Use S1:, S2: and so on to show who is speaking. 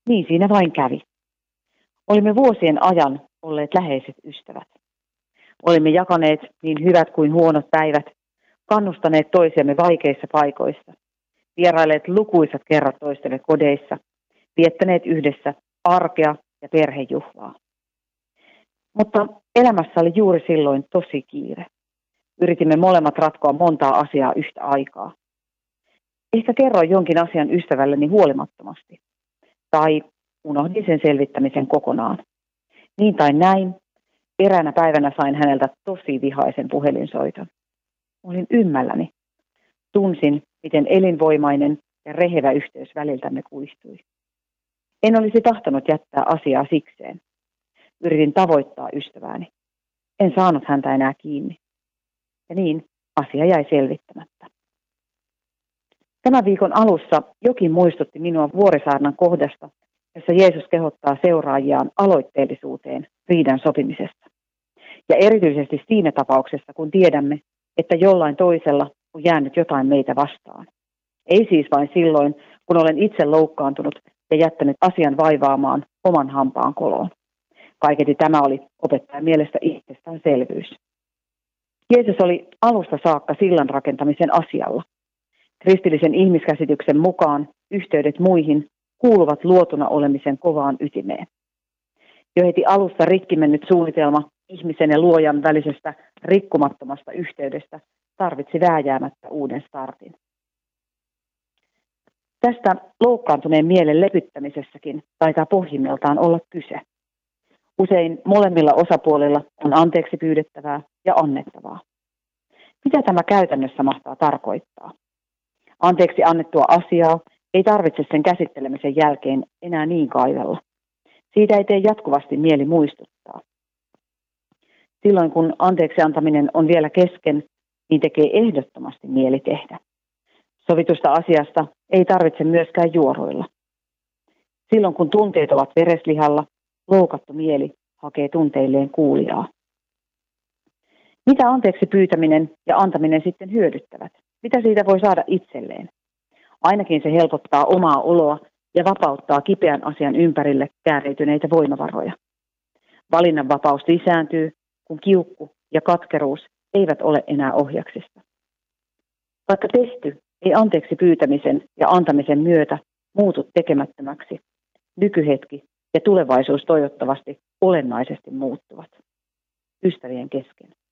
S1: Niin siinä vain kävi. Olimme vuosien ajan olleet läheiset ystävät. Olimme jakaneet niin hyvät kuin huonot päivät, kannustaneet toisiamme vaikeissa paikoissa, vierailleet lukuisat kerrat toistemme kodeissa, viettäneet yhdessä arkea ja perhejuhlaa. Mutta elämässä oli juuri silloin tosi kiire. Yritimme molemmat ratkoa montaa asiaa yhtä aikaa. Ehkä kerroin jonkin asian ystävälleni huolimattomasti. Tai unohdin sen selvittämisen kokonaan. Niin tai näin, eräänä päivänä sain häneltä tosi vihaisen puhelinsoiton. Olin ymmälläni. Tunsin, miten elinvoimainen ja rehevä yhteys väliltämme kuihtui. En olisi tahtonut jättää asiaa sikseen. Yritin tavoittaa ystävääni. En saanut häntä enää kiinni. Ja niin asia jäi selvittämättä. Tämän viikon alussa jokin muistutti minua Vuorisaarnan kohdasta, jossa Jeesus kehottaa seuraajiaan aloitteellisuuteen riidan sopimisessa. Ja erityisesti siinä tapauksessa, kun tiedämme, että jollain toisella on jäänyt jotain meitä vastaan. Ei siis vain silloin, kun olen itse loukkaantunut ja jättänyt asian vaivaamaan oman hampaan koloon. Kaiketi tämä oli opettajan mielestä itsestäänselvyys. Jeesus oli alusta saakka sillan rakentamisen asialla. Kristillisen ihmiskäsityksen mukaan yhteydet muihin kuuluvat luotuna olemisen kovaan ytimeen. Jo heti alussa rikki mennyt suunnitelma ihmisen ja luojan välisestä rikkumattomasta yhteydestä tarvitsi vääjäämättä uuden startin. Tästä loukkaantuneen mielen lepyttämisessäkin taitaa pohjimmiltaan olla kyse. Usein molemmilla osapuolilla on anteeksi pyydettävää ja annettavaa. Mitä tämä käytännössä mahtaa tarkoittaa? Anteeksi annettua asiaa ei tarvitse sen käsittelemisen jälkeen enää niin kaivella. Siitä ei tee jatkuvasti mieli muistuttaa. Silloin kun anteeksi antaminen on vielä kesken, niin tekee ehdottomasti mieli tehdä. Sovitusta asiasta ei tarvitse myöskään juoroilla. Silloin kun tunteet ovat vereslihalla, loukattu mieli hakee tunteilleen kuulijaa. Mitä anteeksi pyytäminen ja antaminen sitten hyödyttävät? Mitä siitä voi saada itselleen? Ainakin se helpottaa omaa oloa ja vapauttaa kipeän asian ympärille kääriytyneitä voimavaroja. Valinnanvapaus lisääntyy, kun kiukku ja katkeruus eivät ole enää ohjaksista. Vaikka testy ei anteeksi pyytämisen ja antamisen myötä muutu tekemättömäksi, nykyhetki ja tulevaisuus toivottavasti olennaisesti muuttuvat ystävien kesken.